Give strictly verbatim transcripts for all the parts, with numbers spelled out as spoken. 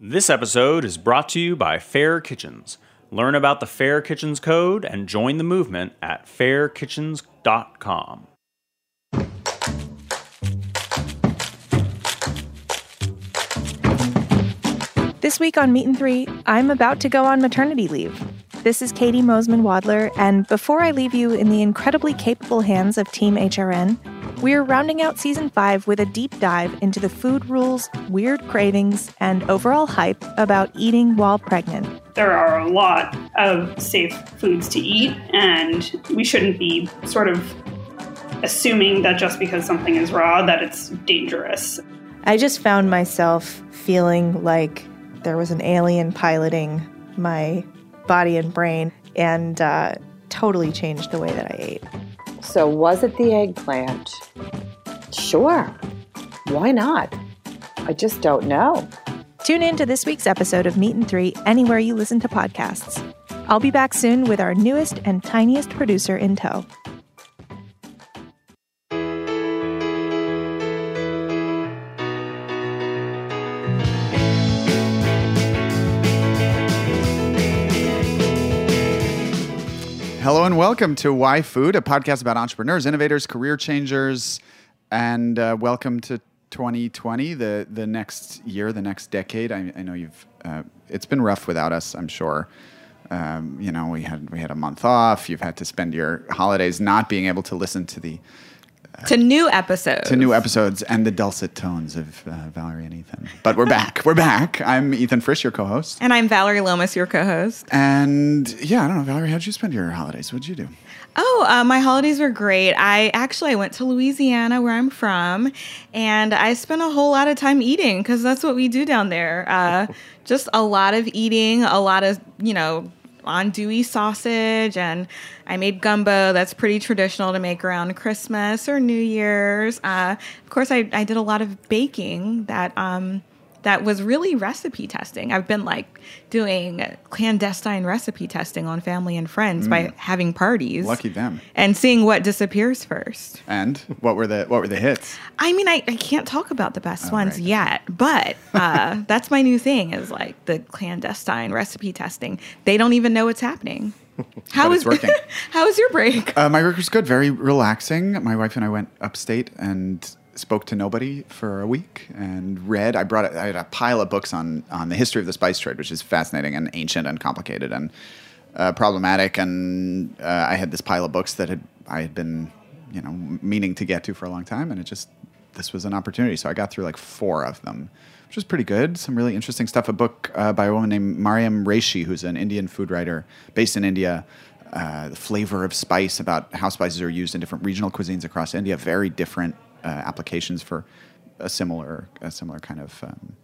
This episode is brought to you by Fair Kitchens. Learn about the Fair Kitchens Code and join the movement at fair kitchens dot com. This week on Meat and Three, I'm about to go on maternity leave. This is Katie Mosman-Wadler, and before I leave you in the incredibly capable hands of Team H R N, we're rounding out Season five with a deep dive into the food rules, weird cravings, and overall hype about eating while pregnant. There are a lot of safe foods to eat, and we shouldn't be sort of assuming that just because something is raw, that it's dangerous. I just found myself feeling like there was an alien piloting my body and brain, and uh, totally changed the way that I ate. So was it the eggplant? Sure. Why not? I just don't know. Tune in to this week's episode of Meat and Three anywhere you listen to podcasts. I'll be back soon with our newest and tiniest producer in tow. Hello and welcome to Why Food, a podcast about entrepreneurs, innovators, career changers, and uh, welcome to twenty twenty, the the next year, the next decade. I, I know you've uh, it's been rough without us, I'm sure. Um, you know, we had we had a month off. You've had to spend your holidays not being able to listen to the uh, to new episodes, to new episodes, and the dulcet tones of uh, Valerie and Ethan. But we're back. We're back. I'm Ethan Frisch, your co-host, and I'm Valerie Lomas, your co-host. And yeah, I don't know, Valerie, how'd you spend your holidays? What'd you do? Oh, uh, my holidays were great. I actually I went to Louisiana, where I'm from, and I spent a whole lot of time eating because that's what we do down there. Uh, just a lot of eating, a lot of, you know, andouille sausage, and I made gumbo. That's pretty traditional to make around Christmas or New Year's. Uh, of course, I, I did a lot of baking that um, that was really recipe testing. I've been like doing clandestine recipe testing on family and friends mm. by having parties. Lucky them. And seeing what disappears first. And what were the what were the hits? I mean, I, I can't talk about the best oh, ones right. yet, but uh, that's my new thing is like the clandestine recipe testing. They don't even know what's happening. How but is it's working? How was your break? Uh, my break was good, very relaxing. My wife and I went upstate and spoke to nobody for a week and read. I brought a, I had a pile of books on on the history of the spice trade, which is fascinating and ancient and complicated and uh, problematic. And uh, I had this pile of books that had I had been, you know, meaning to get to for a long time, and it just this was an opportunity. So I got through like four of them, which was pretty good. Some really interesting stuff. A book uh, by a woman named Mariam Reishi, who's an Indian food writer based in India. Uh, the flavor of spice, about how spices are used in different regional cuisines across India. Very different uh, applications for a similar, a similar kind of um,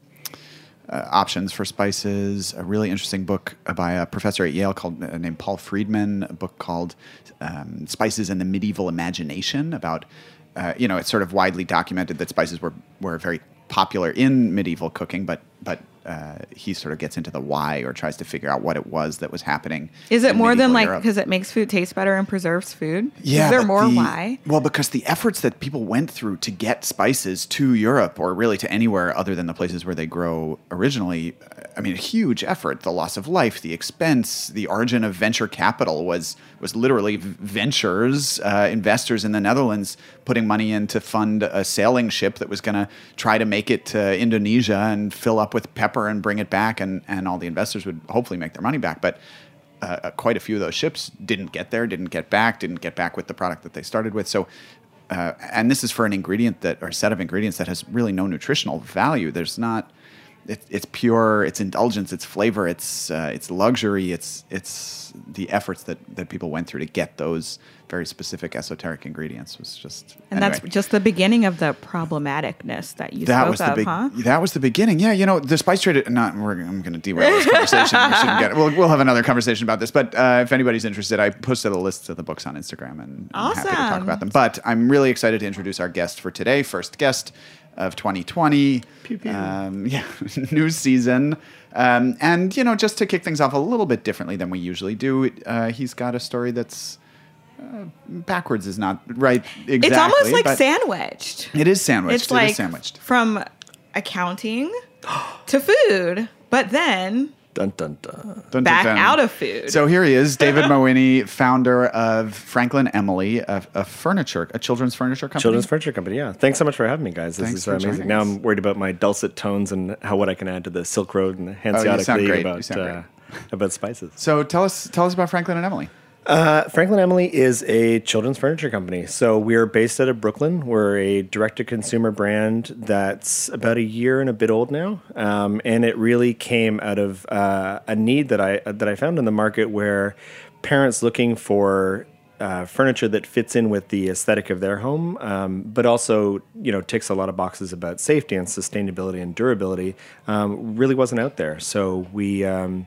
uh, options for spices. A really interesting book by a professor at Yale called uh, named Paul Friedman. A book called um, "Spices and the Medieval Imagination." About uh, you know, it's sort of widely documented that spices were were very popular in medieval cooking, but but uh, he sort of gets into the why or tries to figure out what it was that was happening. Is it more than like Europe. Because it makes food taste better and preserves food? Yeah, is there more the, why? Well, because the efforts that people went through to get spices to Europe, or really to anywhere other than the places where they grow originally, I mean, a huge effort. The loss of life, the expense, the origin of venture capital was was literally ventures, uh, investors in the Netherlands putting money in to fund a sailing ship that was going to try to make it to Indonesia and fill up with pepper and bring it back, and, and all the investors would hopefully make their money back. But uh, quite a few of those ships didn't get there, didn't get back, didn't get back with the product that they started with. So, uh, and this is for an ingredient that, or a set of ingredients that has really no nutritional value. There's not, it, it's pure, it's indulgence, it's flavor, it's uh, it's luxury, it's it's the efforts that, that people went through to get those very specific esoteric ingredients was just and anyway. That's just the beginning of the problematicness that you that spoke was the of, big, huh? That was the beginning. Yeah, you know, the spice trade. Not, we're, I'm going to derail this conversation. we shouldn't get it. We'll, we'll have another conversation about this. But uh, if anybody's interested, I posted a list of the books on Instagram, and I'm awesome. happy to talk about them. But I'm really excited to introduce our guest for today. First guest of twenty twenty. Pew, pew. Um, yeah, new season. Um, and, you know, just to kick things off a little bit differently than we usually do, uh, he's got a story that's uh, backwards is not right exactly. It's almost like sandwiched. It is sandwiched. It's like it is sandwiched. From accounting to food. but then Dun, dun, dun. Dun, back dun, dun. out of food. So here he is, David Mawhinney, founder of Franklin Emily, a, a furniture, a children's furniture company. Children's furniture company, yeah. Thanks so much for having me, guys. This Thanks is for amazing. joining Now us. I'm worried about my dulcet tones and how what I can add to the Silk Road and the Oh, you Hanseatic sound League great. You about sound uh, about spices. So tell us, tell us about Franklin and Emily. Uh, Franklin Emily is a children's furniture company. So we're based out of Brooklyn. We're a direct-to-consumer brand that's about a year and a bit old now, um, and it really came out of uh, a need that I that I found in the market where parents looking for uh, furniture that fits in with the aesthetic of their home, um, but also you know ticks a lot of boxes about safety and sustainability and durability. Um, really wasn't out there, so we. Um,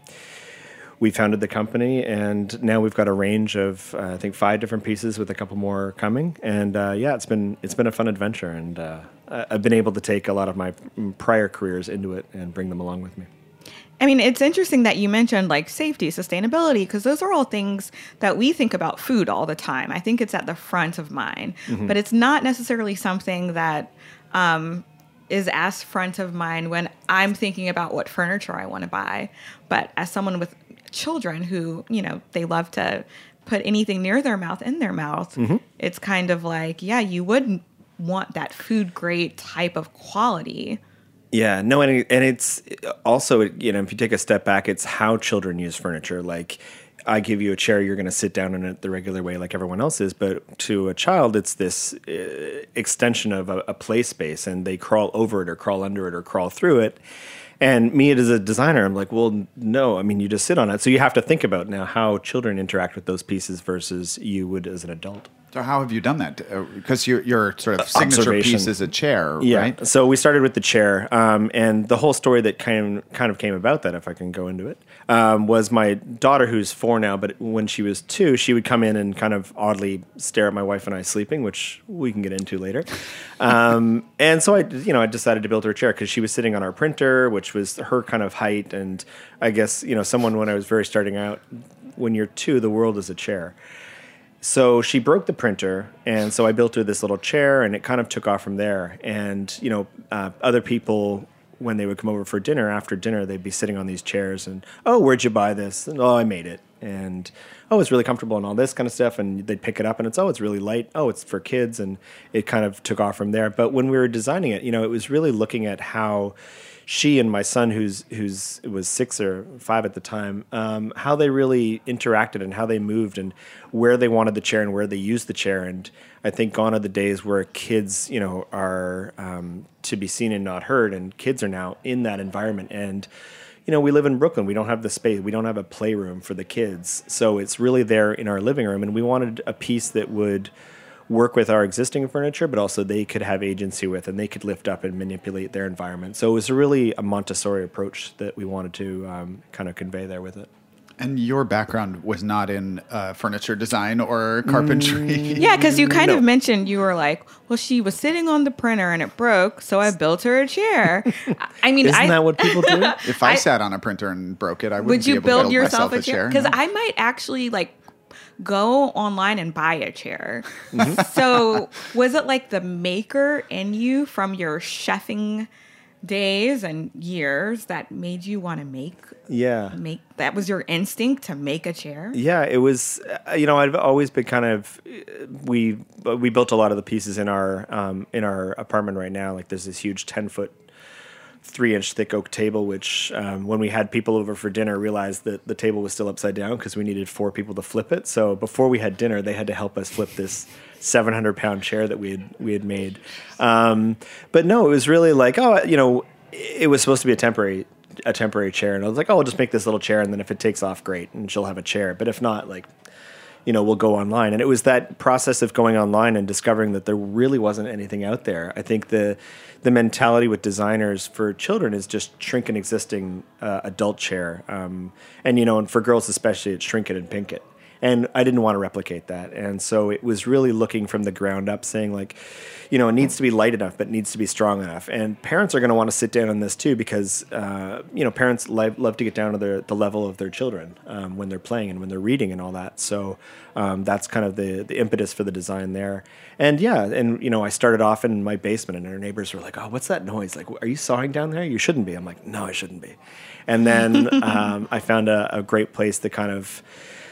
We founded the company, and now we've got a range of uh, I think five different pieces with a couple more coming. And uh, yeah, it's been it's been a fun adventure, and uh, I've been able to take a lot of my prior careers into it and bring them along with me. I mean, it's interesting that you mentioned like safety, sustainability, because those are all things that we think about food all the time. I think it's at the front of mind, mm-hmm. but it's not necessarily something that um, is as front of mind when I'm thinking about what furniture I want to buy. But as someone with children who, you know, they love to put anything near their mouth in their mouth, mm-hmm. it's kind of like, yeah, you would want that food grade type of quality. Yeah, no, and, it, and it's also, you know, if you take a step back, it's how children use furniture. Like, I give you a chair, you're going to sit down in it the regular way like everyone else is. But to a child, it's this uh, extension of a, a play space, and they crawl over it or crawl under it or crawl through it. And me as a designer, I'm like, well, no, I mean, you just sit on it. So you have to think about now how children interact with those pieces versus you would as an adult. So how have you done that? Because your your sort of signature piece is a chair, yeah. right? So we started with the chair, um, and the whole story that kind kind of came about that, if I can go into it, um, was my daughter, who's four now, but when she was two, she would come in and kind of oddly stare at my wife and I sleeping, which we can get into later. Um, and so I, you know, I decided to build her a chair because she was sitting on our printer, which was her kind of height, and I guess you know, someone when I was very starting out, when you're two, the world is a chair. So she broke the printer, and so I built her this little chair, and it kind of took off from there. And, you know, uh, other people, when they would come over for dinner, after dinner, they'd be sitting on these chairs and, oh, where'd you buy this? And, oh, I made it. And, oh, it's really comfortable and all this kind of stuff. And they'd pick it up, and it's, oh, it's really light. Oh, it's for kids. And it kind of took off from there. But when we were designing it, you know, it was really looking at how she and my son, who's who's was six or five at the time, um, how they really interacted and how they moved and where they wanted the chair and where they used the chair. And I think gone are the days where kids, you know, are um, to be seen and not heard, and kids are now in that environment. And you know, we live in Brooklyn. We don't have the space. We don't have a playroom for the kids, so it's really there in our living room. And we wanted a piece that would work with our existing furniture, but also they could have agency with, and they could lift up and manipulate their environment. So it was really a Montessori approach that we wanted to um, kind of convey there with it. And your background was not in uh, furniture design or carpentry. Yeah, because you kind No. of mentioned you were like, well, she was sitting on the printer and it broke, so I built her a chair. I mean, Isn't I, that what people do? If I, I- sat on a printer and broke it, I wouldn't would be you able build to build yourself myself a chair? Because no. I might actually like go online and buy a chair. Mm-hmm. So was it like the maker in you from your chefing days and years that made you want to make Yeah. make that was your instinct to make a chair? Yeah, it was. Uh, you know, I've always been kind of. uh, We we built a lot of the pieces in our um, in our apartment right now. Like there's this huge ten foot, three inch thick oak table, which um, when we had people over for dinner, realized that the table was still upside down because we needed four people to flip it. So before we had dinner, they had to help us flip this seven hundred pound chair that we had we had made. Um, but no, it was really like, oh, you know, it was supposed to be a temporary a temporary chair, and I was like, oh, I'll just make this little chair, and then if it takes off, great, and she'll have a chair. But if not, like, you know, we'll go online. And it was that process of going online and discovering that there really wasn't anything out there. I think the the mentality with designers for children is just shrink an existing uh, adult chair, um, and you know, and for girls especially, it's shrink it and pink it. And I didn't want to replicate that. And so it was really looking from the ground up, saying like, you know, it needs to be light enough, but it needs to be strong enough. And parents are going to want to sit down on this too, because, uh, you know, parents love, love to get down to their, the level of their children um, when they're playing and when they're reading and all that. So um, that's kind of the, the impetus for the design there. And yeah, and, you know, I started off in my basement and our neighbors were like, oh, what's that noise? Like, are you sawing down there? You shouldn't be. I'm like, no, I shouldn't be. And then um, I found a, a great place to kind of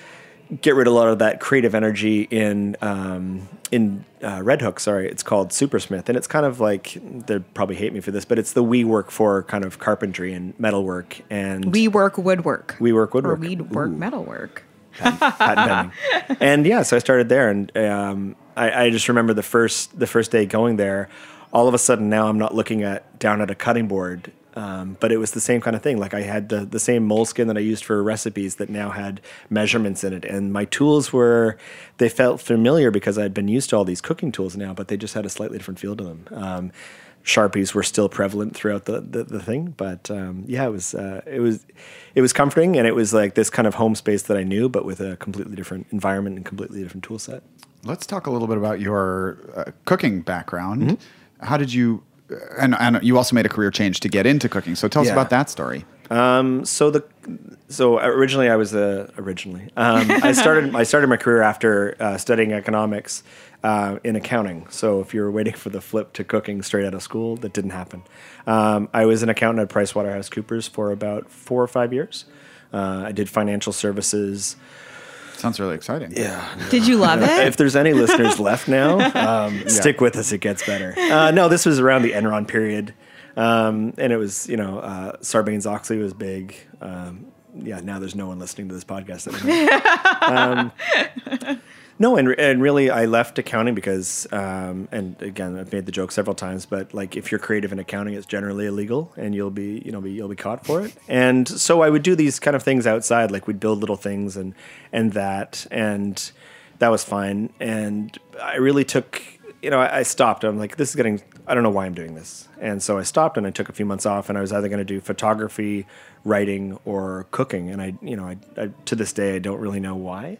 get rid of a lot of that creative energy in um, in uh, Red Hook. Sorry, it's called Supersmith, and it's kind of like, they'll probably hate me for this, but it's the we work for kind of carpentry and metalwork, and We work woodwork. we work woodwork. Or we work Ooh, metalwork. patent pending. And yeah, so I started there, and um, I, I just remember the first the first day going there. All of a sudden, now I'm not looking at down at a cutting board. Um, but it was the same kind of thing. Like I had the, the same moleskin that I used for recipes that now had measurements in it. And my tools were, they felt familiar because I'd been used to all these cooking tools now, but they just had a slightly different feel to them. Um, Sharpies were still prevalent throughout the, the, the thing. But um, yeah, it was, uh, it was, it was comforting. And it was like this kind of home space that I knew, but with a completely different environment and completely different tool set. Let's talk a little bit about your uh, cooking background. Mm-hmm. How did you... And, and you also made a career change to get into cooking. So tell us Yeah. about that story. Um, so the so originally I was a originally um, I started I started my career after uh, studying economics uh, in accounting. So if you were waiting for the flip to cooking straight out of school, that didn't happen. Um, I was an accountant at PricewaterhouseCoopers for about four or five years. Uh, I did financial services. Sounds really exciting. Yeah. Did you love it? If there's any listeners left now, um, stick with us. It gets better. Uh, no, this was around the Enron period. Um, and it was, you know, uh, Sarbanes-Oxley was big. Um, yeah, now there's no one listening to this podcast anymore. um, no, and, and really I left accounting because, um, and again, I've made the joke several times, but like if you're creative in accounting, it's generally illegal and you'll be, you know, be, you'll be caught for it. And so I would do these kind of things outside, like we'd build little things and, and that, and that was fine. And I really took, you know, I, I stopped. I'm like, this is getting, I don't know why I'm doing this. And so I stopped and I took a few months off and I was either going to do photography, writing, or cooking. And I, you know, I, I to this day, I don't really know why.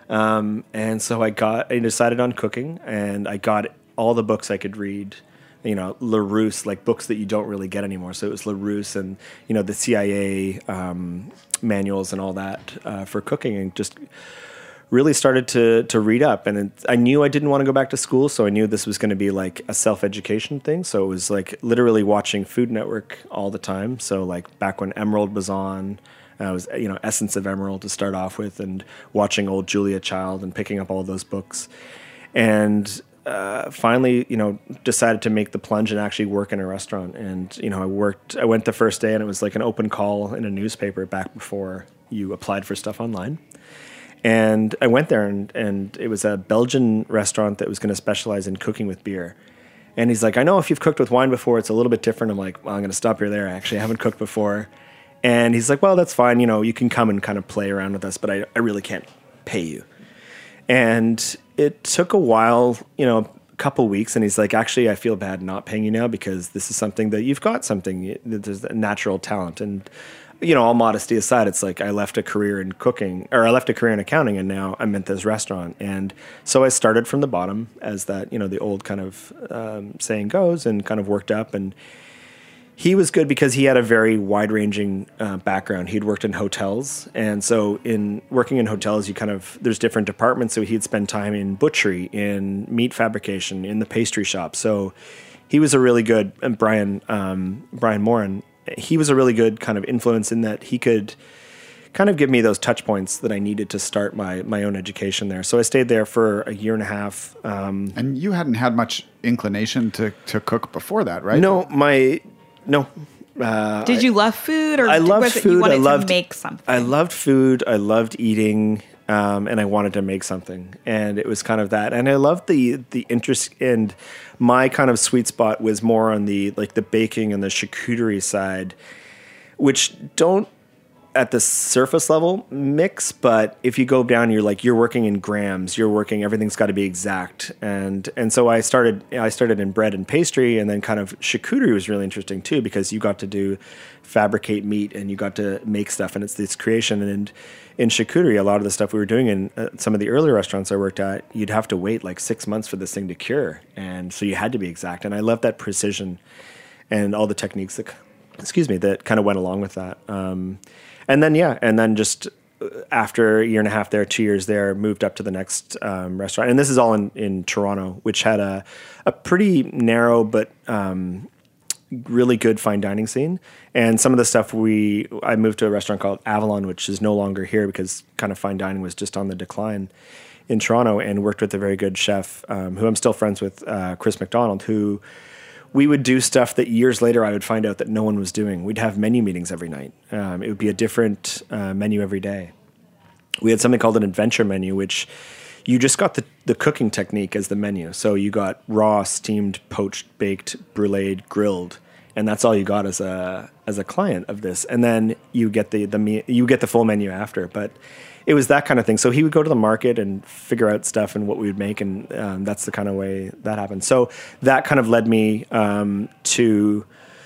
Um, and so I got, I decided on cooking and I got all the books I could read, you know, Larousse, like books that you don't really get anymore. So it was Larousse and, you know, the C I A, um, manuals and all that, uh, for cooking, and just really started to, to read up. And it, I knew I didn't want to go back to school. So I knew this was going to be like a self-education thing. So it was like literally watching Food Network all the time. So like back when Emerald was on, I was, you know, Essence of Emerald to start off with, and watching old Julia Child and picking up all those books. And uh, finally, you know, decided to make the plunge and actually work in a restaurant. And, you know, I worked, I went the first day and it was like an open call in a newspaper back before you applied for stuff online. And I went there and, and it was a Belgian restaurant that was going to specialize in cooking with beer. And he's like, I know if you've cooked with wine before, it's a little bit different. I'm like, well, I'm going to stop you there. I actually haven't cooked before. And he's like, well, that's fine. You know, you can come and kind of play around with us, but I, I really can't pay you. And it took a while, you know, a couple weeks. And he's like, actually, I feel bad not paying you now because this is something that you've got something, there's a natural talent. And, you know, all modesty aside, it's like I left a career in cooking, or I left a career in accounting, and now I'm at this restaurant. And so I started from the bottom, as that, you know, the old kind of um, saying goes, and kind of worked up. And he was good because he had a very wide-ranging uh, background. He'd worked in hotels, and so in working in hotels, you kind of, there's different departments. So he'd spend time in butchery, in meat fabrication, in the pastry shop. So he was a really good, and Brian um, Brian Moran, he was a really good kind of influence in that he could kind of give me those touch points that I needed to start my my own education there. So I stayed there for a year and a half. Um, and you hadn't had much inclination to, to cook before that, right? No, my no. Uh, Did you love food, or I loved was it food. you wanted I loved to make something? I loved food. I loved eating, um, and I wanted to make something. And it was kind of that. And I loved the the interest. And my kind of sweet spot was more on the like the baking and the charcuterie side, which don't at the surface level mix, but if you go down, you're like you're working in grams. You're working everything's got to be exact, and and so I started I started in bread and pastry, and then kind of charcuterie was really interesting too because you got to do fabricate meat and you got to make stuff, and it's this creation. And in charcuterie, a lot of the stuff we were doing in uh, some of the earlier restaurants I worked at, you'd have to wait like six months for this thing to cure, and so you had to be exact. And I love that precision and all the techniques that excuse me that kind of went along with that. Um, And then, yeah, and then just after a year and a half there, two years there, moved up to the next um, restaurant. And this is all in, in Toronto, which had a, a pretty narrow but um, really good fine dining scene. And some of the stuff we, I moved to a restaurant called Avalon, which is no longer here because kind of fine dining was just on the decline in Toronto, and worked with a very good chef um, who I'm still friends with, uh, Chris McDonald, who we would do stuff that years later I would find out that no one was doing. We'd have menu meetings every night. Um, it would be a different uh, menu every day. We had something called an adventure menu, which you just got the, the cooking technique as the menu. So you got raw, steamed, poached, baked, bruleed, grilled, and that's all you got as a as a client of this. And then you get the the me- you get the full menu after. But it was that kind of thing. So he would go to the market and figure out stuff and what we would make, and um, that's the kind of way that happened. So that kind of led me um, to.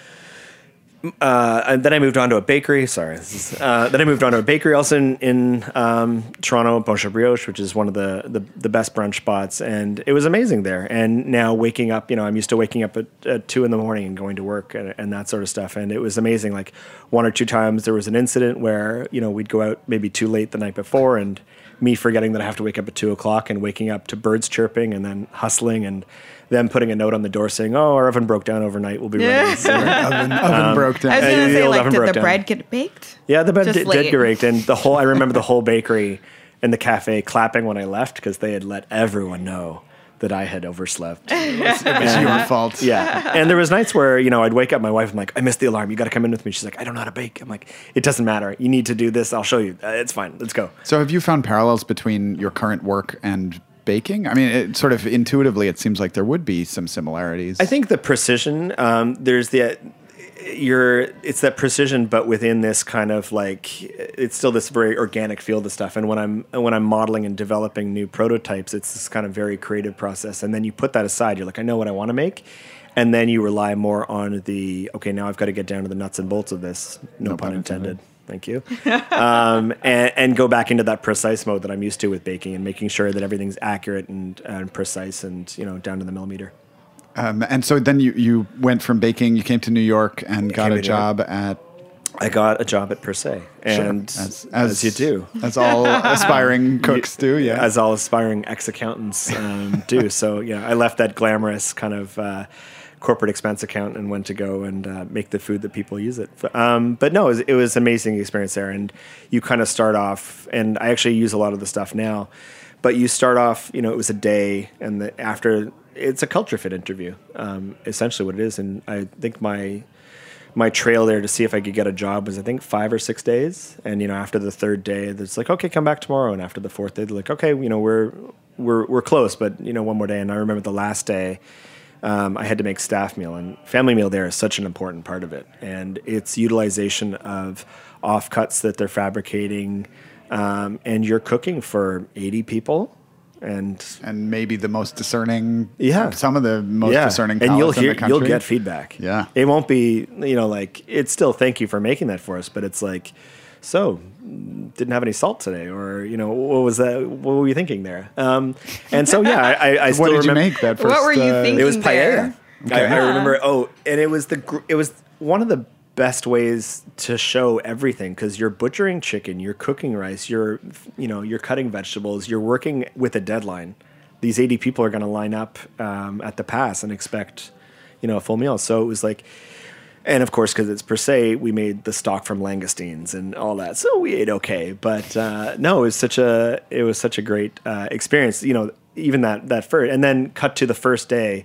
Uh, and then I moved on to a bakery. Sorry, this is, uh, then I moved on to a bakery also in, in um, Toronto, Bon Brioche, which is one of the, the the best brunch spots, and it was amazing there. And now waking up, you know, I'm used to waking up at, at two in the morning and going to work and, and that sort of stuff, and it was amazing. Like one or two times there was an incident where you know we'd go out maybe too late the night before, and me forgetting that I have to wake up at two o'clock and waking up to birds chirping and then hustling and them putting a note on the door saying, "Oh, our oven broke down overnight. We'll be ready." So, oven, oven broke down. I was going Uh, to the say, old like, oven did broke the down. bread get baked? Yeah, the bread Just did, late. did get raked, and the whole. I remember the whole bakery and the cafe clapping when I left because they had let everyone know that I had overslept. It was your fault. Yeah, and there was nights where you know I'd wake up my wife. I'm like, I missed the alarm. You got to come in with me. She's like, I don't know how to bake. I'm like, it doesn't matter. You need to do this. I'll show you. Uh, it's fine. Let's go. So have you found parallels between your current work and baking? I mean, it sort of intuitively, it seems like there would be some similarities. I think the precision. Um, there's the. You're, it's that precision, but within this kind of like, it's still this very organic feel to stuff. And when I'm when I'm modeling and developing new prototypes, it's this kind of very creative process. And then you put that aside. You're like, I know what I want to make, and then you rely more on the okay. Now I've got to get down to the nuts and bolts of this. No, No pun pun intended. Thank you. um, and, and go back into that precise mode that I'm used to with baking and making sure that everything's accurate and, and precise and you know down to the millimeter. Um, and so then you, you went from baking, you came to New York and got came a to New job at... I got a job at Per Se, and Sure. As, as, you do, As all aspiring cooks do, yeah. as all aspiring ex-accountants um, do. So, yeah, I left that glamorous kind of uh, corporate expense account and went to go and uh, make the food that people use it. Um, but no, it was, it was an amazing experience there, and you kind of start off, and I actually use a lot of the stuff now, but you start off, you know, it was a day, and the, after... It's a culture fit interview, um, essentially what it is. And I think my my trail there to see if I could get a job was, I think, five or six days. And, you know, after the third day, it's like, okay, come back tomorrow. And after the fourth day, they're like, okay, you know, we're we're we're close, but, you know, one more day. And I remember the last day, um, I had to make staff meal. And family meal there is such an important part of it. And it's utilization of offcuts that they're fabricating. Um, and you're cooking for eighty people. And and maybe the most discerning, yeah, some of the most yeah. discerning and you'll palates in hear the country. you'll get feedback. Yeah, it won't be you know like it's still thank you for making that for us, but it's like so didn't have any salt today, or you know what was that? What were you thinking there? Um, and so yeah, I, I still what did remember. you make that first? What were you uh, thinking? It was there? paella. I, I remember. Oh, and it was the gr- it was one of the best ways to show everything because you're butchering chicken, you're cooking rice, you're you know you're cutting vegetables, you're working with a deadline. These eighty people are going to line up um, at the pass and expect, you know, a full meal. So it was like, and of course, because it's Per Se, we made the stock from langoustines and all that. So we ate okay, but uh, no, it was such a it was such a great uh, experience. You know, even that that first, and then cut to the first day.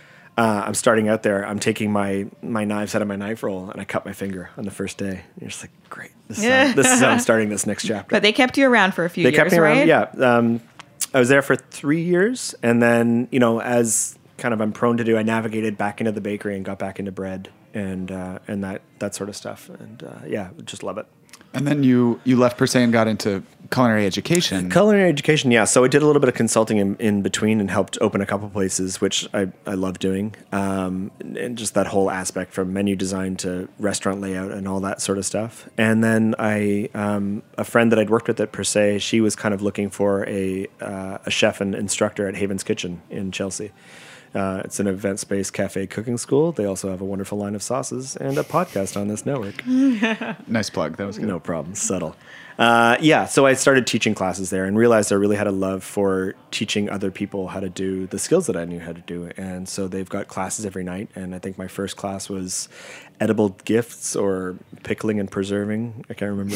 Uh, I'm starting out there. I'm taking my my knives out of my knife roll, and I cut my finger on the first day. And you're just like, great. This is, how, this is how I'm starting this next chapter. But they kept you around for a few they years, kept me right? around. Yeah. Um, I was there for three years, and then you know, as kind of I'm prone to do, I navigated back into the bakery and got back into bread and uh, and that that sort of stuff. And uh, yeah, just love it. And then you you left Per Se and got into culinary education. Culinary education, yeah. So I did a little bit of consulting in, in between and helped open a couple places, which I, I love doing. Um, and just that whole aspect from menu design to restaurant layout and all that sort of stuff. And then I, um, a friend that I'd worked with at Per Se, she was kind of looking for a, uh, a chef and instructor at Haven's Kitchen in Chelsea. Uh, it's an event-based cafe cooking school. They also have a wonderful line of sauces and a podcast on this network. Nice plug. That was good. No problem. Subtle. Uh, yeah, so I started teaching classes there and realized I really had a love for teaching other people how to do the skills that I knew how to do. And so they've got classes every night. And I think my first class was edible gifts or pickling and preserving. I can't remember.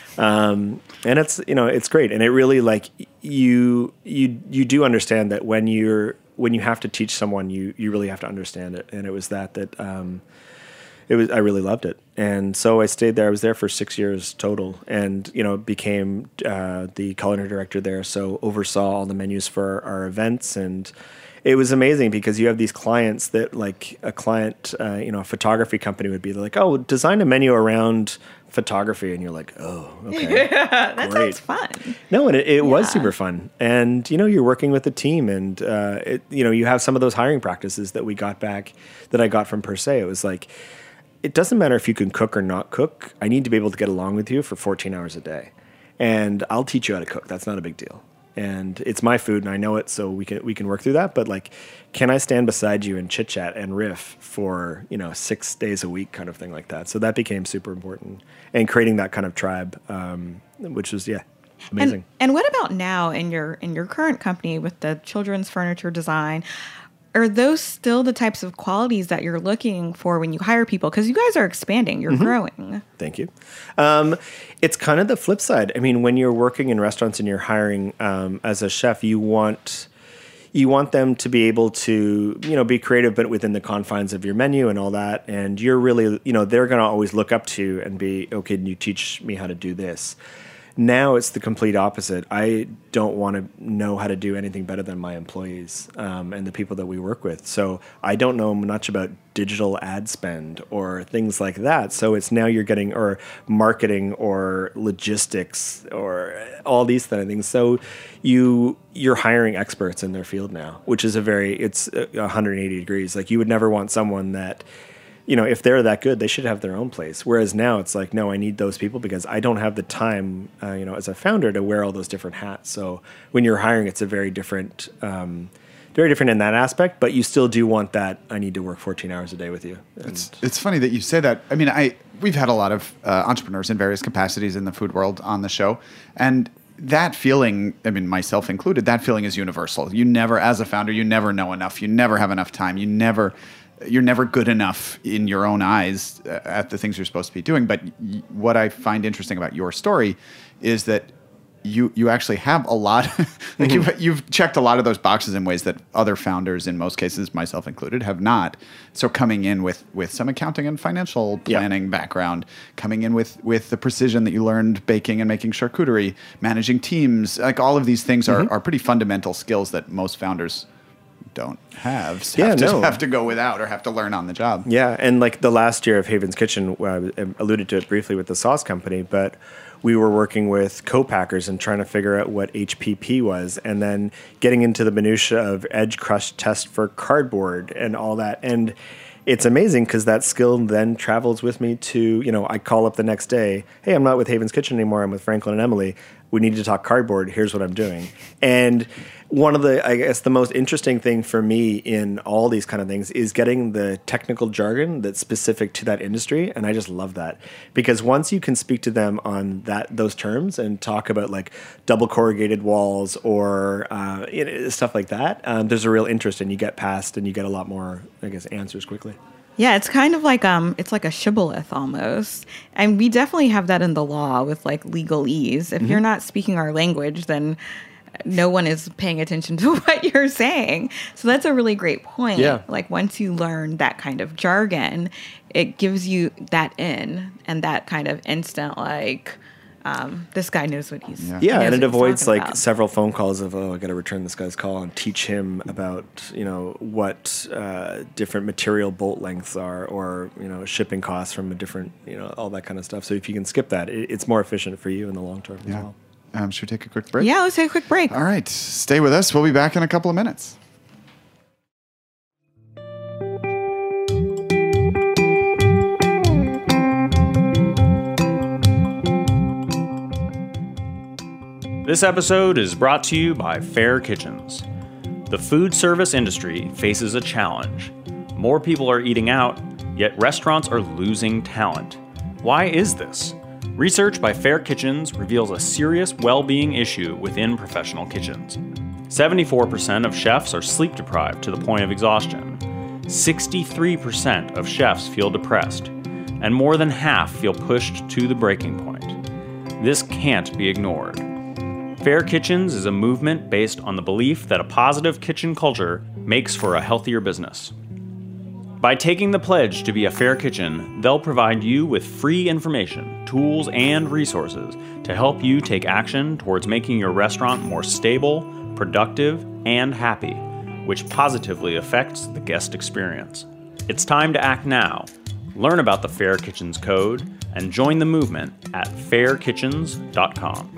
um, and it's, you know, it's great. And it really like you, you, you do understand that when you're, when you have to teach someone, you, you really have to understand it. And it was that, that, um, it was, I really loved it. And so I stayed there. I was there for six years total and, you know, became uh, the culinary director there. So oversaw all the menus for our events. And it was amazing because you have these clients that like a client, uh, you know, a photography company would be like, oh, design a menu around photography. And you're like, oh, okay. That Great. sounds fun. No, and it, it Yeah. was super fun. And, you know, you're working with a team and, uh, it, you know, you have some of those hiring practices that we got back that I got from Per Se. It was like, it doesn't matter if you can cook or not cook. I need to be able to get along with you for fourteen hours a day. And I'll teach you how to cook. That's not a big deal. And it's my food and I know it, so we can we can work through that. But like, can I stand beside you and chit chat and riff for, you know, six days a week kind of thing like that. So that became super important. And creating that kind of tribe, um, which was, yeah, amazing. And, and what about now in your in your current company with the children's furniture design? Are those still the types of qualities that you're looking for when you hire people? Because you guys are expanding, you're mm-hmm. growing. Thank you. Um, it's kind of the flip side. I mean, when you're working in restaurants and you're hiring um, as a chef, you want you want them to be able to, you know, be creative, but within the confines of your menu and all that. And you're really, you know, they're going to always look up to you and be, okay, can you teach me how to do this? Now it's the complete opposite. I don't want to know how to do anything better than my employees um, and the people that we work with. So I don't know much about digital ad spend or things like that. So it's now you're getting, or marketing or logistics or all these kind of things. So you, you're hiring experts in their field now, which is a very, it's one hundred eighty degrees. Like you would never want someone that, you know, if they're that good, they should have their own place. Whereas now it's like, no, I need those people because I don't have the time, uh, you know, as a founder to wear all those different hats. So when you're hiring, it's a very different, um, very different in that aspect, but you still do want that, I need to work fourteen hours a day with you. And It's it's funny that you say that. I mean, I we've had a lot of uh, entrepreneurs in various capacities in the food world on the show, and that feeling, I mean, myself included, that feeling is universal. You never, as a founder, you never know enough. You never have enough time. You never... You're never good enough in your own eyes at the things you're supposed to be doing. But y- what I find interesting about your story is that you you actually have a lot. like mm-hmm. you've, you've checked a lot of those boxes in ways that other founders, in most cases, myself included, have not. So coming in with, with some accounting and financial planning yep. background, coming in with, with the precision that you learned baking and making charcuterie, managing teams, like all of these things mm-hmm. are, are pretty fundamental skills that most founders don't have, so yeah, have, to, no. have to go without or have to learn on the job. Yeah, and like the last year of Haven's Kitchen, well, I alluded to it briefly with the sauce company, but we were working with co-packers and trying to figure out what H P P was, and then getting into the minutia of edge crush test for cardboard and all that. And it's amazing because that skill then travels with me to, you know, I call up the next day, hey, I'm not with Haven's Kitchen anymore, I'm with Franklin and Emily. We need to talk cardboard. Here's what I'm doing. And one of the, I guess, the most interesting thing for me in all these kind of things is getting the technical jargon that's specific to that industry. And I just love that because once you can speak to them on that, those terms and talk about like double corrugated walls or uh, you know, stuff like that, um, there's a real interest and you get past and you get a lot more, I guess, answers quickly. Yeah, it's kind of like um, it's like a shibboleth almost, and we definitely have that in the law with like legalese. If mm-hmm. you're not speaking our language, then no one is paying attention to what you're saying. So that's a really great point. Yeah. Like once you learn that kind of jargon, it gives you that in and that kind of instant like um, this guy knows what he's Yeah. he Yeah, knows and it what he's avoids talking like about. several phone calls of, oh, I got to return this guy's call and teach him about, you know, what uh, different material bolt lengths are, or, you know, shipping costs from a different, you know, all that kind of stuff. So if you can skip that, it, it's more efficient for you in the long term as Yeah. well. Um, should we take a quick break? Yeah, let's take a quick break. All right. Stay with us. We'll be back in a couple of minutes. This episode is brought to you by Fair Kitchens. The food service industry faces a challenge. More people are eating out, yet restaurants are losing talent. Why is this? Research by Fair Kitchens reveals a serious well-being issue within professional kitchens. seventy-four percent of chefs are sleep deprived to the point of exhaustion. sixty-three percent of chefs feel depressed, and more than half feel pushed to the breaking point. This can't be ignored. Fair Kitchens is a movement based on the belief that a positive kitchen culture makes for a healthier business. By taking the pledge to be a Fair Kitchen, they'll provide you with free information, tools, and resources to help you take action towards making your restaurant more stable, productive, and happy, which positively affects the guest experience. It's time to act now. Learn about the Fair Kitchens Code and join the movement at fair kitchens dot com.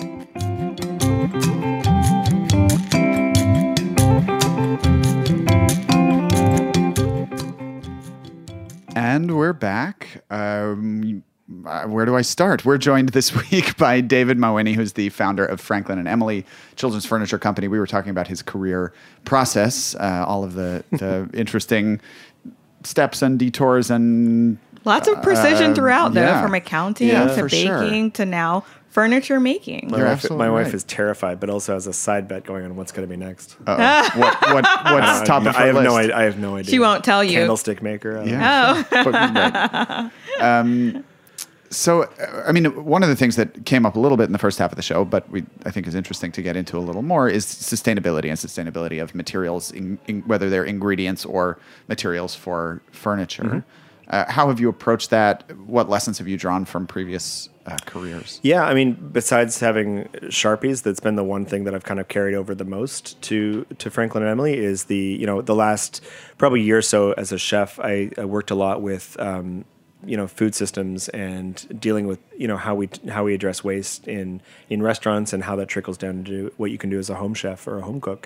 And we're back. Um, uh, where do I start? We're joined this week by David Mawhinney, who's the founder of Franklin and Emily Children's Furniture Company. We were talking about his career process, uh, all of the, the interesting steps and detours and Lots of precision Uh, throughout, though, yeah. from accounting Yeah, to for baking sure. to now furniture making. My, You're wife, absolutely my wife right. is terrified, but also has a side bet going on what's going to be next. Uh-oh. what, what, what's Uh, top of her I have list? no idea. I have no idea. She won't tell you. Candlestick maker. I don't know. Yeah. Oh. But, right. um, so, uh, I mean, one of the things that came up a little bit in the first half of the show, but we, I think is interesting to get into a little more, is sustainability and sustainability of materials, in, in, whether they're ingredients or materials for furniture. Mm-hmm. Uh, how have you approached that? What lessons have you drawn from previous uh, careers? Yeah, I mean, besides having Sharpies, that's been the one thing that I've kind of carried over the most to to Franklin and Emily is the, you know, the last probably year or so as a chef, I, I worked a lot with, um, you know, food systems and dealing with, you know, how we how we address waste in in restaurants and how that trickles down to what you can do as a home chef or a home cook.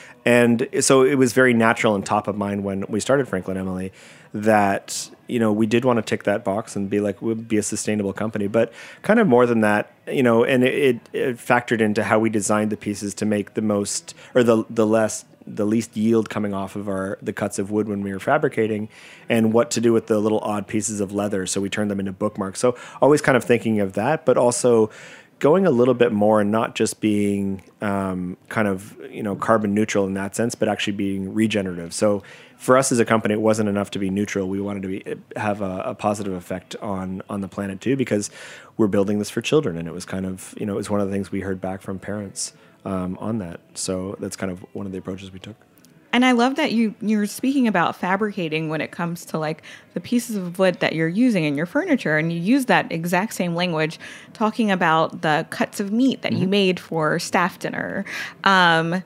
And so it was very natural and top of mind when we started Franklin and Emily that, you know, we did want to tick that box and be like, we'll be a sustainable company. But kind of more than that, you know, and it, it factored into how we designed the pieces to make the most or the the less the least yield coming off of our the cuts of wood when we were fabricating, and what to do with the little odd pieces of leather. So we turned them into bookmarks. So always kind of thinking of that, but also going a little bit more and not just being um, kind of, you know, carbon neutral in that sense, but actually being regenerative. So for us as a company, it wasn't enough to be neutral. We wanted to be have a, a positive effect on on the planet too, because we're building this for children, and it was kind of, you know, it was one of the things we heard back from parents um, on that. So that's kind of one of the approaches we took. And I love that you you're speaking about fabricating when it comes to like the pieces of wood that you're using in your furniture, and you use that exact same language talking about the cuts of meat that mm-hmm. you made for staff dinner. Um,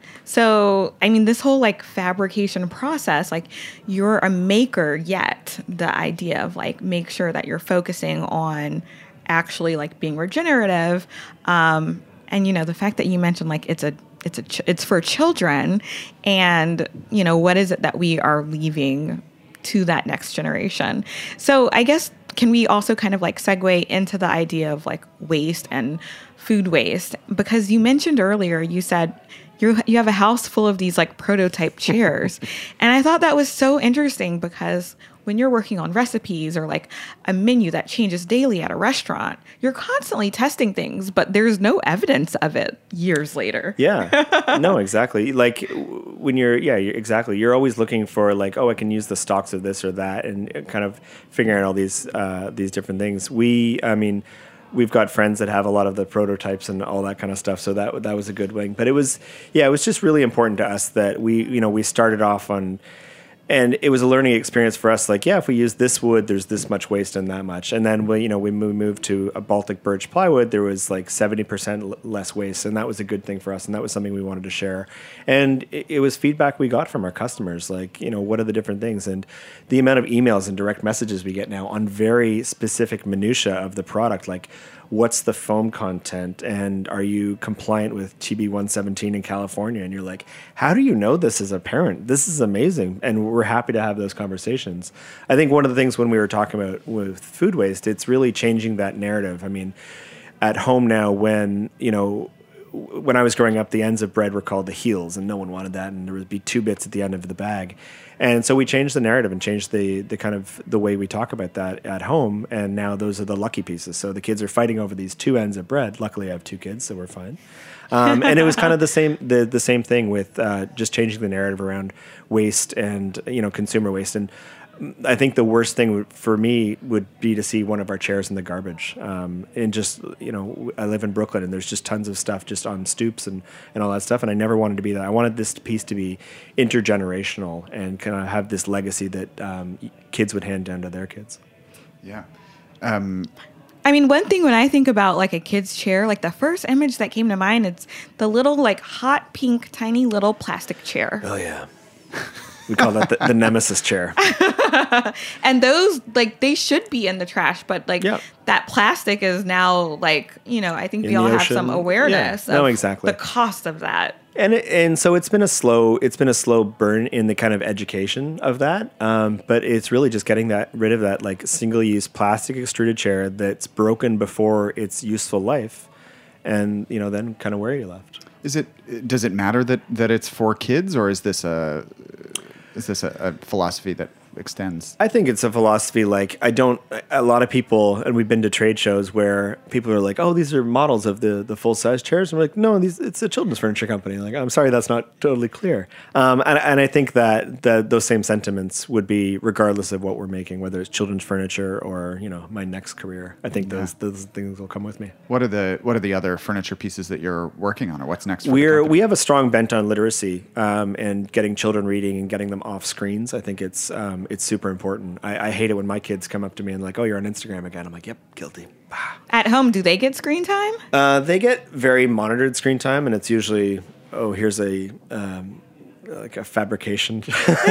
so I mean, this whole like fabrication process, like you're a maker, yet the idea of like make sure that you're focusing on actually like being regenerative, um, and you know the fact that you mentioned like it's a It's a ch- it's for children, and you know what is it that we are leaving to that next generation? So I guess can we also kind of like segue into the idea of like waste and food waste, because you mentioned earlier, you said you you have a house full of these like prototype chairs, and I thought that was so interesting because when you're working on recipes or like a menu that changes daily at a restaurant, you're constantly testing things, but there's no evidence of it years later. Yeah, no, exactly. Like when you're, yeah, you're, exactly. You're always looking for like, oh, I can use the stocks of this or that, and kind of figuring out all these uh, these different things. We, I mean, we've got friends that have a lot of the prototypes and all that kind of stuff, so that that was a good wing. But it was, yeah, it was just really important to us that we, you know, we started off on and it was a learning experience for us. Like, yeah, if we use this wood, there's this much waste and that much. And then we, you know, we moved to a Baltic birch plywood. There was like seventy percent l- less waste, and that was a good thing for us. And that was something we wanted to share. And it, it was feedback we got from our customers. Like, you know, what are the different things? And the amount of emails and direct messages we get now on very specific minutia of the product, like, what's the foam content, and are you compliant with T B one seventeen in California? And you're like, how do you know this as a parent? This is amazing. And we're happy to have those conversations. I think one of the things when we were talking about with food waste, it's really changing that narrative. I mean, at home now, when, you know, when I was growing up, the ends of bread were called the heels, and no one wanted that, and there would be two bits at the end of the bag. And so we changed the narrative and changed the the kind of the way we talk about that at home, and now those are the lucky pieces. So the kids are fighting over these two ends of bread. Luckily, I have two kids, so we're fine. Um, and it was kind of the same the the same thing with uh, just changing the narrative around waste and, you know, consumer waste. And I think the worst thing would, for me would be to see one of our chairs in the garbage. Um, and just, you know, I live in Brooklyn, and there's just tons of stuff just on stoops and, and all that stuff. And I never wanted to be that. I wanted this piece to be intergenerational and kind of have this legacy that um, kids would hand down to their kids. Yeah. Um, I mean, one thing when I think about like a kid's chair, like the first image that came to mind, it's the little like hot pink, tiny little plastic chair. Oh, yeah. We call that the, the nemesis chair. And those, like, they should be in the trash, but like Yep. that plastic is now like, you know, I think In we all the have ocean. some awareness Yeah. of No, exactly. the cost of that. And it, and so it's been a slow it's been a slow burn in the kind of education of that, um, but it's really just getting that rid of that like single use plastic extruded chair that's broken before its useful life, and, you know, then kind of where are you left? is it does it matter that, that it's for kids, or is this a is this a, a philosophy that extends? I think it's a philosophy. Like, I don't, a lot of people, and we've been to trade shows where people are like, oh, these are models of the, the full size chairs. And we're like, no, these, it's a children's furniture company. Like, I'm sorry, that's not totally clear. Um, and, and I think that, that those same sentiments would be regardless of what we're making, whether it's children's furniture or, you know, my next career. I think those, those things will come with me. What are the what are the other furniture pieces that you're working on, or what's next for We're, the company? we have a strong bent on literacy um, and getting children reading and getting them off screens. I think it's um, it's super important. I, I hate it when my kids come up to me and like, oh, you're on Instagram again. I'm like, yep, guilty. At home, do they get screen time? Uh, they get very monitored screen time, and it's usually, oh, here's a um, like a fabrication.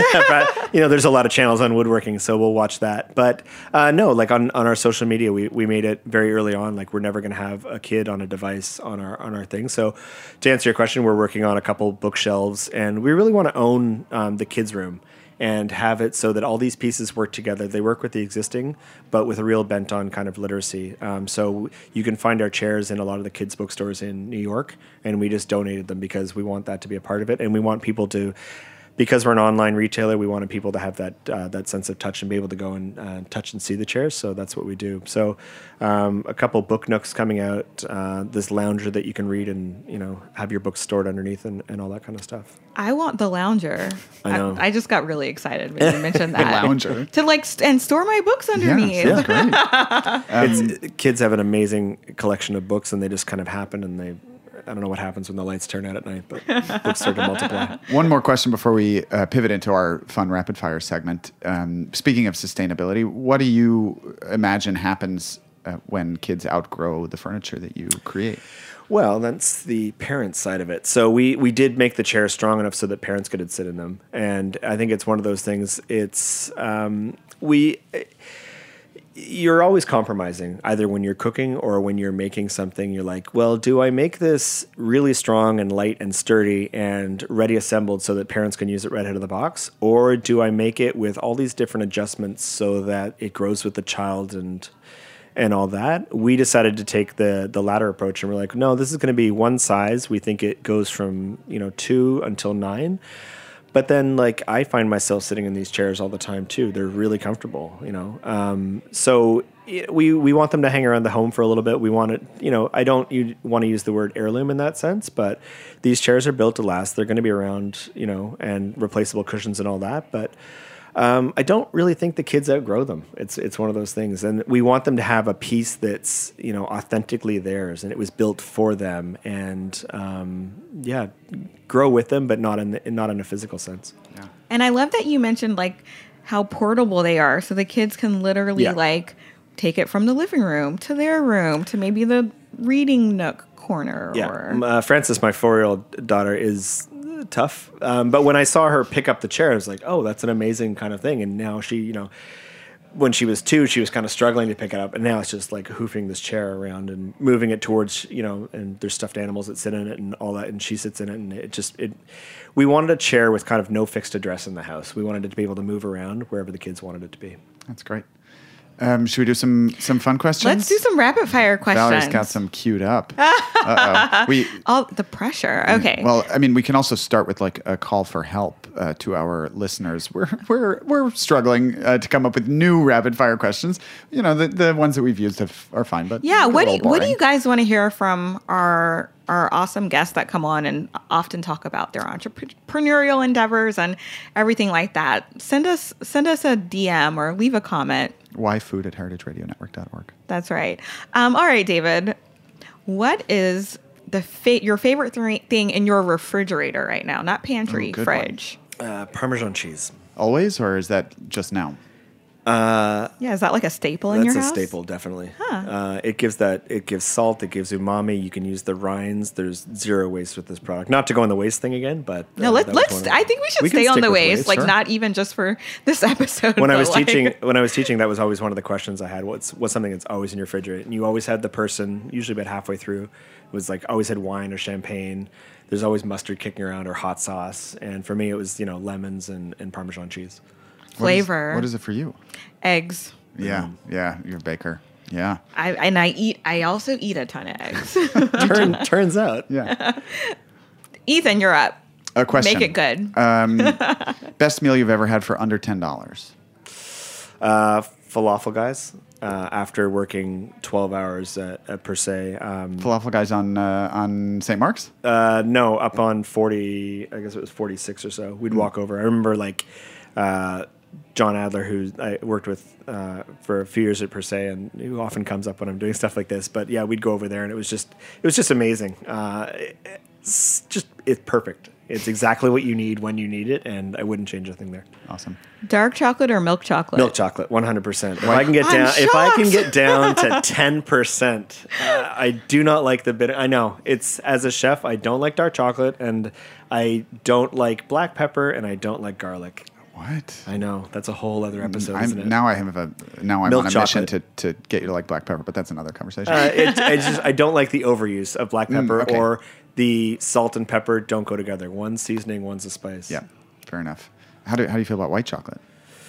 You know, there's a lot of channels on woodworking, so we'll watch that. But uh, no, like on, on our social media, we, we made it very early on. Like, we're never going to have a kid on a device on our on our thing. So to answer your question, we're working on a couple bookshelves, and we really want to own um, the kids' room and have it so that all these pieces work together. They work with the existing, but with a real bent on kind of literacy. Um, so you can find our chairs in a lot of the kids' bookstores in New York, and we just donated them because we want that to be a part of it, and we want people to, because we're an online retailer, we wanted people to have that uh, that sense of touch and be able to go and uh, touch and see the chairs. So that's what we do. So um, a couple book nooks coming out, uh, this lounger that you can read and, you know, have your books stored underneath, and, and all that kind of stuff. I want the lounger. I know. I, I just got really excited when you mentioned The that. lounger. To like st- and store my books underneath. Yeah, sounds great. Um, It's, kids have an amazing collection of books, and they just kind of happen, and they, I don't know what happens when the lights turn out at night, but books start to multiply. One more question before we uh, pivot into our fun rapid fire segment. Um, speaking of sustainability, what do you imagine happens uh, when kids outgrow the furniture that you create? Well, that's the parent side of it. So we, we did make the chairs strong enough so that parents could sit in them. And I think it's one of those things, it's, um, we, you're always compromising, either when you're cooking or when you're making something. You're like, well, do I make this really strong and light and sturdy and ready assembled so that parents can use it right out of the box? Or do I make it with all these different adjustments so that it grows with the child and and all that? We decided to take the the latter approach, and we're like, no, this is going to be one size. We think it goes from, you know, two until nine. But then, like, I find myself sitting in these chairs all the time too. They're really comfortable, you know. Um, so we we want them to hang around the home for a little bit. We want it, you know. I don't you want to use the word heirloom in that sense, but these chairs are built to last. They're going to be around, you know, and replaceable cushions and all that. But Um, I don't really think the kids outgrow them. It's it's one of those things, and we want them to have a piece that's, you know, authentically theirs, and it was built for them, and um, yeah, grow with them, but not in the, not in a physical sense. Yeah. And I love that you mentioned like how portable they are. So the kids can literally Yeah. like take it from the living room to their room to maybe the reading nook corner. Yeah, Or Um, uh, Frances, my four-year-old daughter, is uh, tough. Um, but when I saw her pick up the chair, I was like, "Oh, that's an amazing kind of thing." And now she, you know, when she was two, she was kind of struggling to pick it up, and now it's just like hoofing this chair around and moving it towards, you know, and there's stuffed animals that sit in it and all that, and she sits in it, and it just it. We wanted a chair with kind of no fixed address in the house. We wanted it to be able to move around wherever the kids wanted it to be. That's great. Um, should we do some some fun questions? let's do some rapid fire questions. Valerie's got some queued up. Uh-oh. We All the pressure. Okay. Well, I mean, we can also start with like a call for help uh, to our listeners. We're we're we're struggling uh, to come up with new rapid fire questions. You know, the, the ones that we've used have, are fine, but yeah. a What do little you, what do boring. you guys want to hear from our our awesome guests that come on and often talk about their entrepreneurial endeavors and everything like that? Send us send us a D M or leave a comment. Why food at heritage radio network dot org. That's right. Um, all right, David. What is the fa- your favorite th- thing in your refrigerator right now? Not pantry, Oh, good fridge. Uh, Parmesan cheese. Always, or is that just now? Uh, Yeah, is that like a staple in That's your a house? staple, definitely. Uh, it gives that. It gives salt. It gives umami. You can use the rinds. There's zero waste with this product. Not to go on the waste thing again, but uh, No, let's that was let's. one of- I think we should We can stay on stick the with waste, like sure. not even just for this episode. When I but was like- teaching, when I was teaching, that was always one of the questions I had. What's what's something that's always in your refrigerator? And you always had the person, usually about halfway through, was like always had wine or champagne. There's always mustard kicking around or hot sauce. And for me, it was you know lemons and, and Parmesan cheese. flavor, What is, what is it for you? eggs. Yeah, yeah, you're a baker. Yeah, I and I eat. I also eat a ton of eggs. Turn, turns out, yeah. Ethan, you're up. A question. Make it good. Best meal you've ever had for under ten dollars. uh, falafel guys. Uh, after working twelve hours at, at Per Se, um, Falafel guys on uh, on Saint Mark's. Uh, no, up on forty, I guess it was forty-six or so. We'd walk over. I remember like uh, John Adler, who I worked with uh, for a few years at Per Se, and who often comes up when I'm doing stuff like this. But yeah, we'd go over there, and it was just it was just amazing. Uh, it's just it's perfect. It's exactly what you need when you need it, and I wouldn't change a thing there. Awesome. Dark chocolate or milk chocolate? Milk chocolate, one hundred percent. If I can get I'm down, if I can shocked. get down to ten percent, uh, I do not like the bitter. I know it's as a chef, I don't like dark chocolate, and I don't like black pepper, and I don't like garlic. What? I know that's a whole other episode, I'm, isn't it? now I have a now I'm Milk on a mission to, chocolate. to get you to like black pepper, but that's another conversation. uh, it, I just I don't like the overuse of black pepper okay. or the salt and pepper. Don't go together. One's seasoning, one's a spice. yeah, fair enough. How do how do you feel about white chocolate?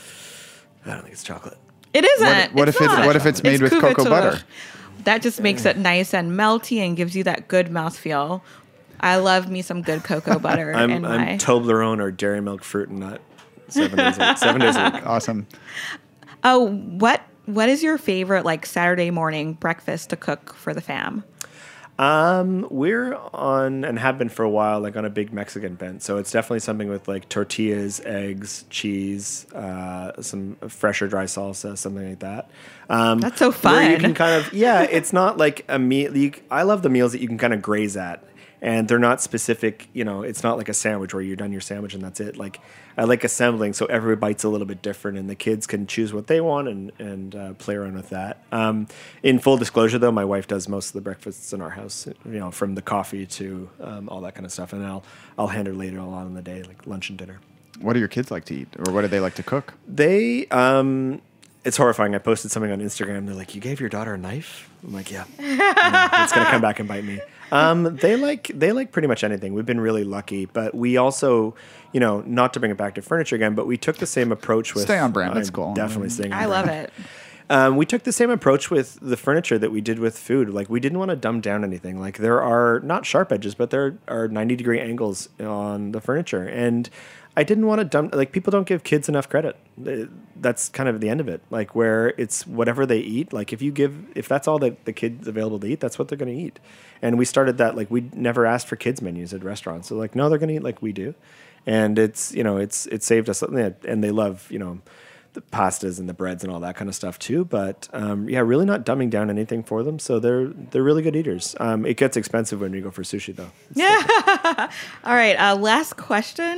I don't think it's chocolate. It isn't. What- what It's if it- not. what if it's made with cocoa couverture. butter? That just makes it nice and melty and gives you that good mouthfeel. I love me some good cocoa butter I'm in I'm my. Toblerone or Dairy Milk fruit and nut. Seven days a week. Seven days a week. Awesome. Oh, what what is your favorite like Saturday morning breakfast to cook for the fam? Um, we're on and have been for a while, like on a big Mexican bent. So it's definitely something with like tortillas, eggs, cheese, uh, some fresh or dry salsa, something like that. Um, That's so where You fun. can kind of yeah, it's not like a meal. You, I love the meals that you can kind of graze at. And they're not specific, you know, it's not like a sandwich where you're done your sandwich and that's it. Like, I like assembling so every bite's a little bit different and the kids can choose what they want and, and uh, play around with that. Um, in full disclosure, though, my wife does most of the breakfasts in our house, you know, from the coffee to um, all that kind of stuff. And I'll, I'll hand her later on in the day, like lunch and dinner. What do your kids like to eat, or what do they like to cook? They, um, it's horrifying. I posted something on Instagram. They're like, "You gave your daughter a knife?" I'm like, "Yeah, yeah it's gonna come back and bite me." Um, they like they like pretty much anything. We've been really lucky, but we also, you know, not to bring it back to furniture again, but we took the same approach with. Stay on brand, that's I'm cool. Definitely staying. On I love brand. it. Um, we took the same approach with the furniture that we did with food. Like, we didn't want to dumb down anything. Like, there are not sharp edges, but there are ninety degree angles on the furniture. And I didn't want to dumb, like, people don't give kids enough credit. That's kind of the end of it. Like, where it's whatever they eat. Like, if you give, if that's all that the kid's available to eat, that's what they're going to eat. And we started that, like, we never asked for kids menus at restaurants. So, like, no, they're going to eat like we do. And it's, you know, it's, it saved us, and they love, you know, the pastas and the breads and all that kind of stuff too. But um, yeah, really not dumbing down anything for them. So they're they're really good eaters. Um, it gets expensive when you go for sushi though. Yeah. All right. Uh, last question.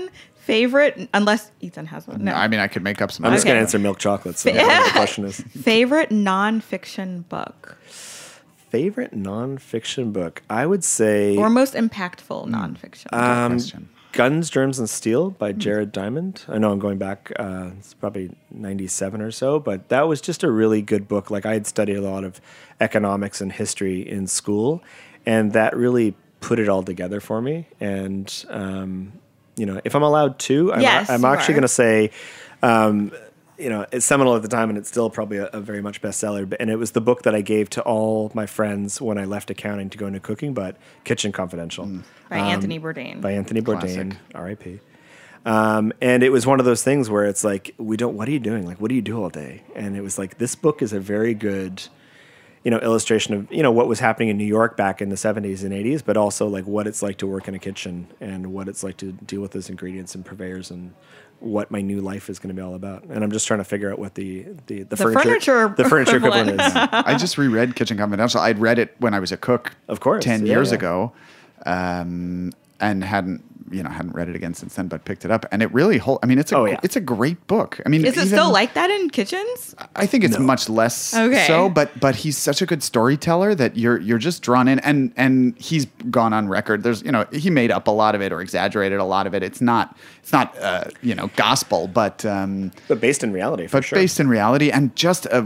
Favorite, unless Ethan has one. No. I mean, I could make up some. I'm just Okay. going to answer milk chocolate. So whatever the question is. Favorite nonfiction book Favorite nonfiction book? I would say or most impactful nonfiction. um, question. Guns, Germs, and Steel by Jared Diamond. I know I'm going back. Uh, it's probably ninety-seven or so, but that was just a really good book. Like I had studied a lot of economics and history in school, and that really put it all together for me. And um, you know, if I'm allowed to, I'm, Yes, I'm you actually are. going to say. Um, you know, it's seminal at the time, and it's still probably a, a very much bestseller. But and it was the book that I gave to all my friends when I left accounting to go into cooking. But Kitchen Confidential by Anthony Bourdain. by Anthony Bourdain, Classic. R I P Um, and it was one of those things where it's like, we don't. What are you doing? Like, what do you do all day? And it was like, this book is a very good, you know, illustration of you know what was happening in New York back in the seventies and eighties, but also like what it's like to work in a kitchen and what it's like to deal with those ingredients and purveyors and what my new life is going to be all about. And I'm just trying to figure out what the the, the, The furniture the furniture equivalent equivalent. is. I just reread Kitchen Confidential. I'd read it when I was a cook, Of course, ten yeah, years yeah. ago, um, and hadn't you know hadn't read it again since then. But picked it up, and it really hold. I mean, it's a Oh, yeah. it's a great book. I mean, Is it even- still like that in kitchens? I think it's much less Okay. so, but but he's such a good storyteller that you're you're just drawn in, and and he's gone on record. There's you know he made up a lot of it or exaggerated a lot of it. It's not it's not uh, you know gospel, but um, But based in reality, for but sure. based in reality, and just a,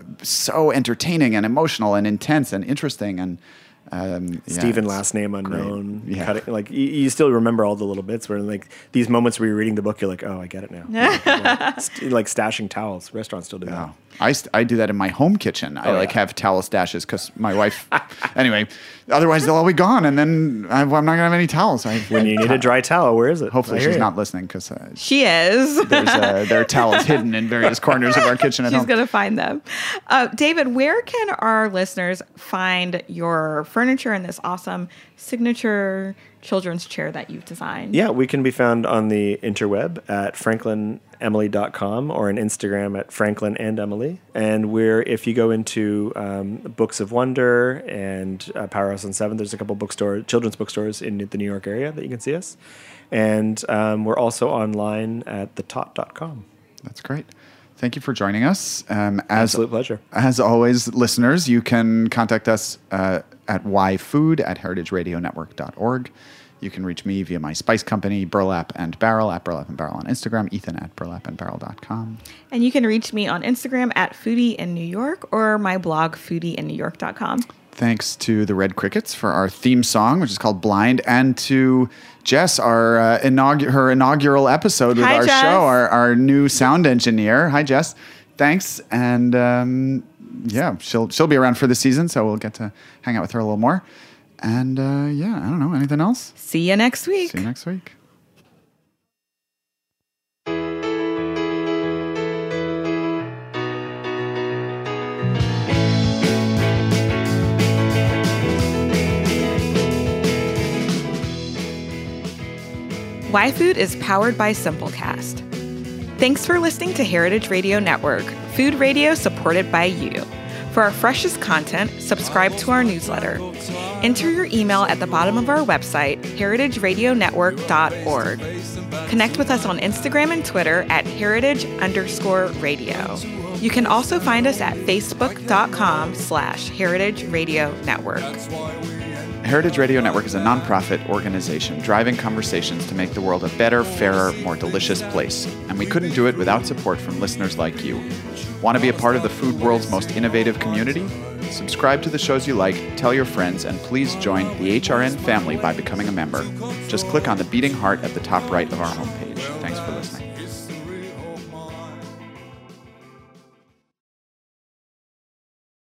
so entertaining and emotional and intense and interesting and. Um, yeah, Stephen, it's last name unknown. great. Yeah. Cutting, like you, you still remember all the little bits where like these moments where you're reading the book, you're like, oh, I get it now. like, like, st- like stashing towels. Restaurants still do that. Oh. I, st- I do that in my home kitchen. I Oh, like yeah. have towel stashes because my wife. Anyway, otherwise they'll all be gone, and then I, I'm not gonna have any towels. I, When you need a dry towel, where is it? hopefully I hear she's you. not listening because uh, She is. there's uh, there are towels hidden in various corners of our kitchen at She's home. going to find them. Uh, David, where can our listeners find your furniture and this awesome signature children's chair that you've designed? Yeah, we can be found on the interweb at franklin emily dot com or on Instagram at Franklin and Emily. And we're, if you go into um, Books of Wonder and uh, Powerhouse on seventh, there's a couple bookstores, children's bookstores in the New York area that you can see us. And um, we're also online at the tot dot com. That's great. Thank you for joining us. Um, as Absolute pleasure. As always, listeners, you can contact us uh, at yfood at heritage radio network dot org. You can reach me via my spice company, Burlap and Barrel, at Burlap and Barrel on Instagram, Ethan at burlap and barrel dot com. And you can reach me on Instagram at foodie in New York or my blog foodie in new york dot com. Thanks to the Red Crickets for our theme song, which is called Blind, and to Jess, our uh, inaugu- her inaugural episode with Hi, our Jess. show, our, our new sound engineer. Hi, Jess. Thanks. And um, yeah, she'll she'll be around for the season, so we'll get to hang out with her a little more. And uh, yeah, I don't know. Anything else? See you next week. See you next week. YFood is powered by Simplecast. Thanks for listening to Heritage Radio Network, food radio supported by you. For our freshest content, subscribe to our newsletter. Enter your email at the bottom of our website, heritage radio network dot org. Connect with us on Instagram and Twitter at heritage underscore radio. You can also find us at facebook.com slash heritage radio network. Heritage Radio Network is a nonprofit organization driving conversations to make the world a better, fairer, more delicious place. And we couldn't do it without support from listeners like you. Want to be a part of the food world's most innovative community? Subscribe to the shows you like, tell your friends, and please join the H R N family by becoming a member. Just click on the beating heart at the top right of our homepage.